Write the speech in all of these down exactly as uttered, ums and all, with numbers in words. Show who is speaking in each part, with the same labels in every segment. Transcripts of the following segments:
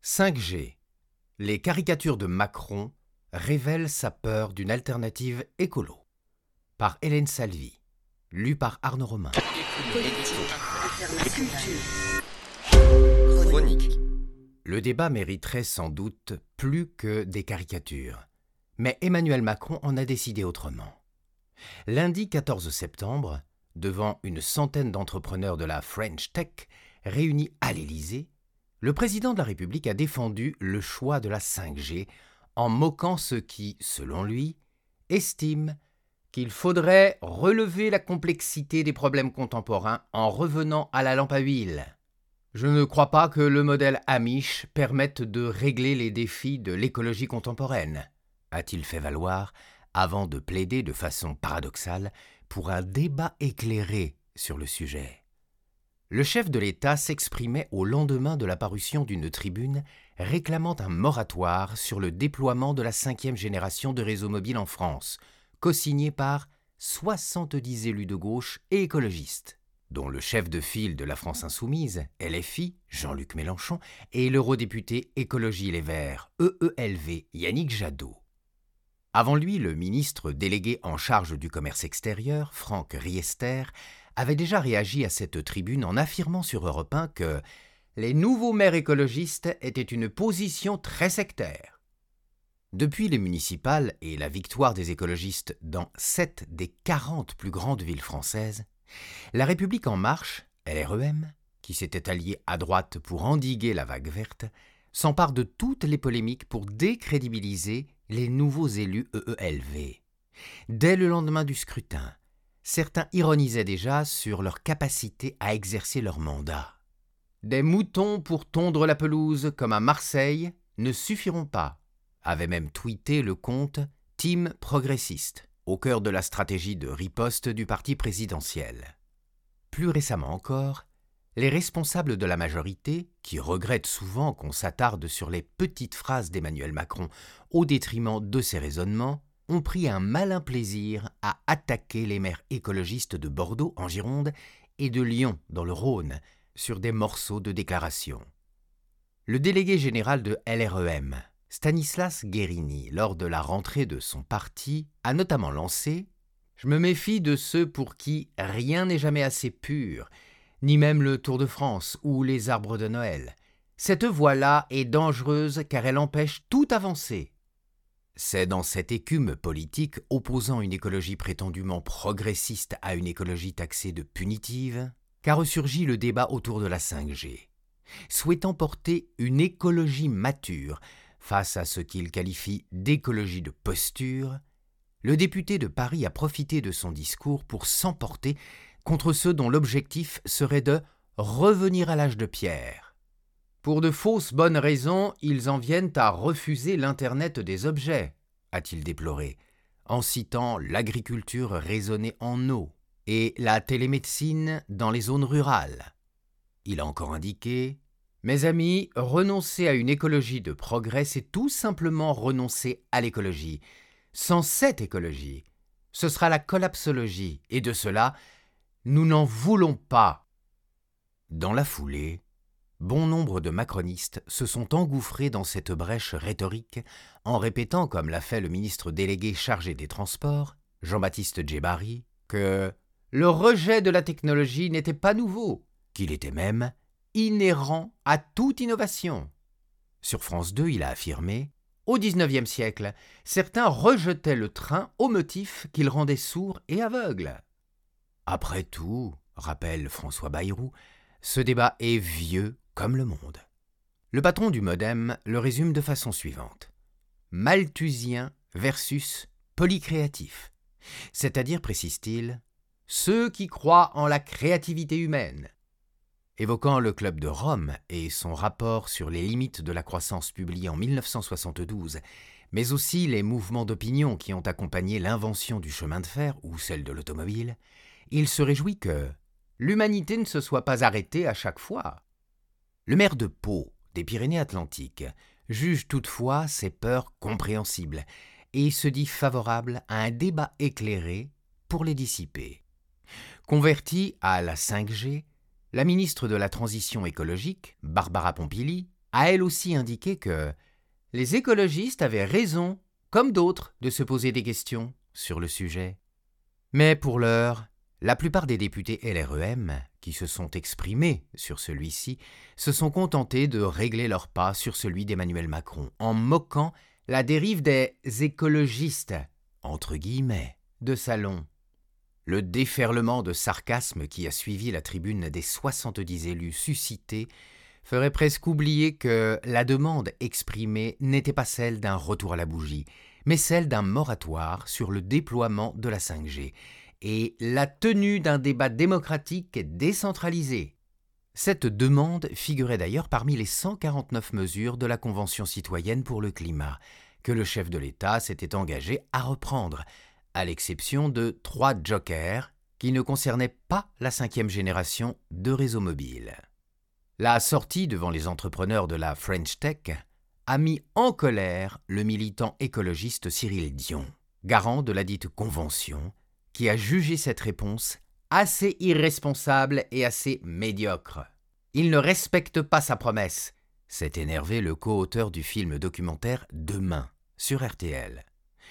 Speaker 1: cinq G. Les caricatures de Macron révèlent sa peur d'une alternative écolo. Par Hélène Salvi. Lu par Arnaud Romain.
Speaker 2: Chronique.
Speaker 1: Le débat mériterait sans doute plus que des caricatures. Mais Emmanuel Macron en a décidé autrement. Lundi quatorze septembre, devant une centaine d'entrepreneurs de la French Tech réunis à l'Élysée, le président de la République a défendu le choix de la cinq G en moquant ceux qui, selon lui, estiment qu'il faudrait relever la complexité des problèmes contemporains en revenant à la lampe à huile. Je ne crois pas que le modèle Amish permette de régler les défis de l'écologie contemporaine, a-t-il fait valoir avant de plaider de façon paradoxale pour un débat éclairé sur le sujet. Le chef de l'État s'exprimait au lendemain de la parution d'une tribune réclamant un moratoire sur le déploiement de la cinquième génération de réseaux mobiles en France, co-signé par soixante-dix élus de gauche et écologistes, dont le chef de file de la France Insoumise, L F I, Jean-Luc Mélenchon, et l'eurodéputé Écologie Les Verts, E E L V, Yannick Jadot. Avant lui, le ministre délégué en charge du commerce extérieur, Franck Riester, avait déjà réagi à cette tribune en affirmant sur Europe un que les nouveaux maires écologistes étaient une position très sectaire. Depuis les municipales et la victoire des écologistes dans sept des quarante plus grandes villes françaises, La République En Marche, L R E M, qui s'était alliée à droite pour endiguer la vague verte, s'empare de toutes les polémiques pour décrédibiliser les nouveaux élus E E L V. Dès le lendemain du scrutin, certains ironisaient déjà sur leur capacité à exercer leur mandat. Des moutons pour tondre la pelouse comme à Marseille ne suffiront pas, avait même tweeté le compte Team Progressiste, au cœur de la stratégie de riposte du parti présidentiel. Plus récemment encore, les responsables de la majorité, qui regrettent souvent qu'on s'attarde sur les petites phrases d'Emmanuel Macron au détriment de ses raisonnements, ont pris un malin plaisir à attaquer les maires écologistes de Bordeaux en Gironde et de Lyon dans le Rhône sur des morceaux de déclaration. Le délégué général de L R E M, Stanislas Guerini, lors de la rentrée de son parti, a notamment lancé « Je me méfie de ceux pour qui rien n'est jamais assez pur, ni même le Tour de France ou les arbres de Noël. Cette voie-là est dangereuse car elle empêche toute avancée. » C'est dans cette écume politique opposant une écologie prétendument progressiste à une écologie taxée de punitive qu'a ressurgi le débat autour de la cinq G. Souhaitant porter une écologie mature face à ce qu'il qualifie d'écologie de posture, le député de Paris a profité de son discours pour s'emporter contre ceux dont l'objectif serait de revenir à l'âge de pierre. Pour de fausses bonnes raisons, ils en viennent à refuser l'Internet des objets, a-t-il déploré, en citant l'agriculture raisonnée en eau et la télémédecine dans les zones rurales. Il a encore indiqué « Mes amis, renoncer à une écologie de progrès, c'est tout simplement renoncer à l'écologie. Sans cette écologie, ce sera la collapsologie, et de cela, nous n'en voulons pas. » Dans la foulée, bon nombre de macronistes se sont engouffrés dans cette brèche rhétorique en répétant, comme l'a fait le ministre délégué chargé des Transports, Jean-Baptiste Djebbari, que le rejet de la technologie n'était pas nouveau, qu'il était même inhérent à toute innovation. Sur France deux, il a affirmé « Au dix-neuvième siècle, certains rejetaient le train au motif qu'il rendait sourd et aveugle. » Après tout, rappelle François Bayrou, ce débat est vieux comme le monde. Le patron du MoDem le résume de façon suivante. Malthusien versus polycréatif. C'est-à-dire, précise-t-il, ceux qui croient en la créativité humaine. Évoquant le Club de Rome et son rapport sur les limites de la croissance publié en mille neuf cent soixante-douze, mais aussi les mouvements d'opinion qui ont accompagné l'invention du chemin de fer ou celle de l'automobile, il se réjouit que l'humanité ne se soit pas arrêtée à chaque fois. Le maire de Pau, des Pyrénées-Atlantiques, juge toutefois ces peurs compréhensibles et se dit favorable à un débat éclairé pour les dissiper. Convertie à la cinq G, la ministre de la Transition écologique, Barbara Pompili, a elle aussi indiqué que les écologistes avaient raison, comme d'autres, de se poser des questions sur le sujet. Mais pour l'heure, la plupart des députés L R E M qui se sont exprimés sur celui-ci se sont contentés de régler leur pas sur celui d'Emmanuel Macron en moquant la dérive des écologistes, entre guillemets, de salon. Le déferlement de sarcasme qui a suivi la tribune des soixante-dix élus suscités ferait presque oublier que la demande exprimée n'était pas celle d'un retour à la bougie, mais celle d'un moratoire sur le déploiement de la cinq G et la tenue d'un débat démocratique décentralisé. Cette demande figurait d'ailleurs parmi les cent quarante-neuf mesures de la Convention citoyenne pour le climat, que le chef de l'État s'était engagé à reprendre, à l'exception de trois jokers qui ne concernaient pas la cinquième génération de réseaux mobiles. La sortie devant les entrepreneurs de la French Tech a mis en colère le militant écologiste Cyril Dion, garant de la dite convention, qui a jugé cette réponse assez irresponsable et assez médiocre. Il ne respecte pas sa promesse, s'est énervé le co-auteur du film documentaire Demain, sur R T L.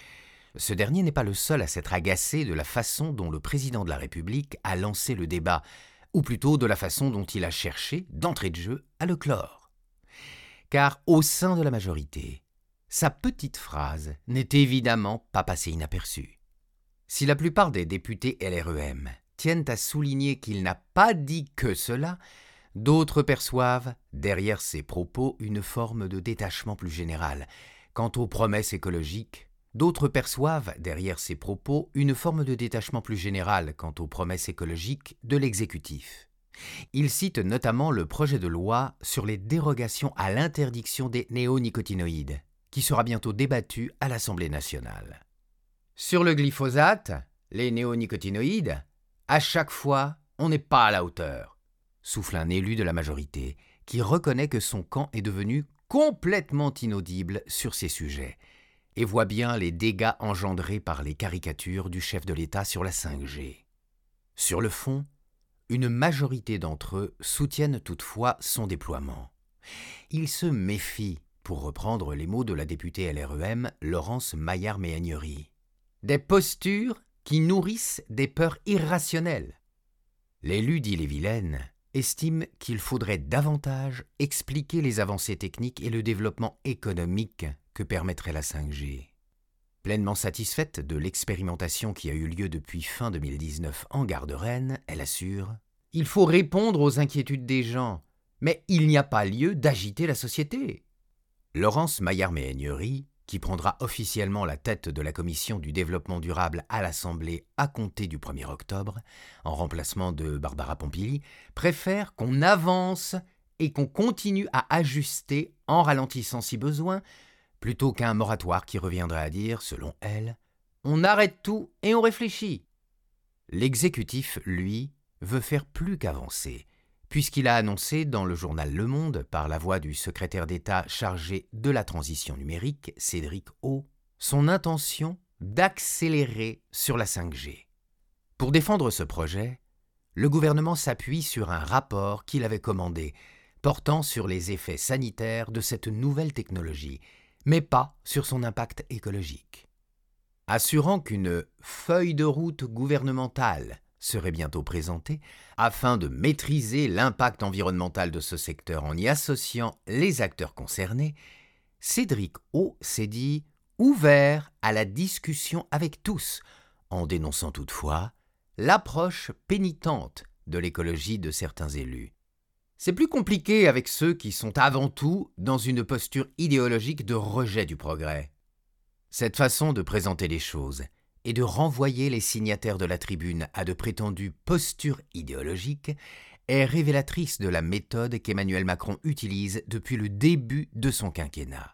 Speaker 1: Ce dernier n'est pas le seul à s'être agacé de la façon dont le président de la République a lancé le débat, ou plutôt de la façon dont il a cherché, d'entrée de jeu, à le clore. Car au sein de la majorité, sa petite phrase n'est évidemment pas passée inaperçue. Si la plupart des députés L R E M tiennent à souligner qu'il n'a pas dit que cela, d'autres perçoivent, derrière ses propos, une forme de détachement plus général. Quant aux promesses écologiques, d'autres perçoivent, derrière ses propos, une forme de détachement plus général quant aux promesses écologiques de l'exécutif. Ils citent notamment le projet de loi sur les dérogations à l'interdiction des néonicotinoïdes, qui sera bientôt débattu à l'Assemblée nationale. Sur le glyphosate, les néonicotinoïdes, à chaque fois, on n'est pas à la hauteur, souffle un élu de la majorité, qui reconnaît que son camp est devenu complètement inaudible sur ces sujets, et voit bien les dégâts engendrés par les caricatures du chef de l'État sur la cinq G. Sur le fond, une majorité d'entre eux soutiennent toutefois son déploiement. Ils se méfient, pour reprendre les mots de la députée L R E M Laurence Maillard-Méhaignerie, des postures qui nourrissent des peurs irrationnelles. L'élu d'Ille-et-Vilaine estime qu'il faudrait davantage expliquer les avancées techniques et le développement économique que permettrait la cinq G. Pleinement satisfaite de l'expérimentation qui a eu lieu depuis fin deux mille dix-neuf en gare de Rennes, elle assure « Il faut répondre aux inquiétudes des gens, mais il n'y a pas lieu d'agiter la société. » Laurence Maillard-Méhaignerie, qui prendra officiellement la tête de la commission du développement durable à l'Assemblée à compter du premier octobre, en remplacement de Barbara Pompili, préfère qu'on avance et qu'on continue à ajuster en ralentissant si besoin, plutôt qu'un moratoire qui reviendrait à dire, selon elle, « on arrête tout et on réfléchit ». L'exécutif, lui, veut faire plus qu'avancer, puisqu'il a annoncé dans le journal Le Monde, par la voix du secrétaire d'État chargé de la transition numérique, Cédric O, son intention d'accélérer sur la cinq G. Pour défendre ce projet, le gouvernement s'appuie sur un rapport qu'il avait commandé, portant sur les effets sanitaires de cette nouvelle technologie, mais pas sur son impact écologique. Assurant qu'une feuille de route gouvernementale serait bientôt présentée afin de maîtriser l'impact environnemental de ce secteur en y associant les acteurs concernés, Cédric O s'est dit ouvert à la discussion avec tous, en dénonçant toutefois l'approche pénitente de l'écologie de certains élus. C'est plus compliqué avec ceux qui sont avant tout dans une posture idéologique de rejet du progrès. Cette façon de présenter les choses et de renvoyer les signataires de la tribune à de prétendues postures idéologiques est révélatrice de la méthode qu'Emmanuel Macron utilise depuis le début de son quinquennat.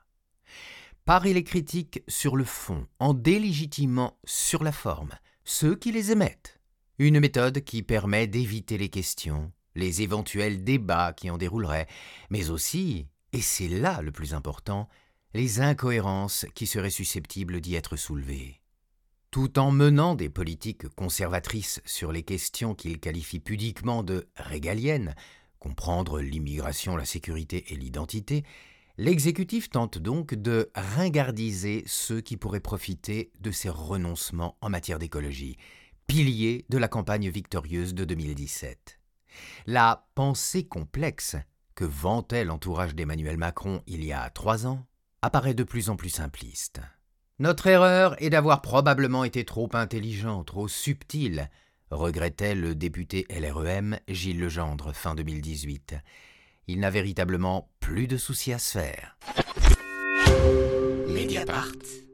Speaker 1: Parer les critiques sur le fond en délégitimant sur la forme ceux qui les émettent. Une méthode qui permet d'éviter les questions, les éventuels débats qui en dérouleraient, mais aussi, et c'est là le plus important, les incohérences qui seraient susceptibles d'y être soulevées. Tout en menant des politiques conservatrices sur les questions qu'il qualifie pudiquement de « régaliennes » comprendre l'immigration, la sécurité et l'identité, l'exécutif tente donc de ringardiser ceux qui pourraient profiter de ses renoncements en matière d'écologie, pilier de la campagne victorieuse de deux mille dix-sept. La pensée complexe que vantait l'entourage d'Emmanuel Macron il y a trois ans apparaît de plus en plus simpliste. Notre erreur est d'avoir probablement été trop intelligent, trop subtil, regrettait le député L R E M Gilles Legendre fin deux mille dix-huit. Il n'a véritablement plus de soucis à se faire.
Speaker 2: Mediapart.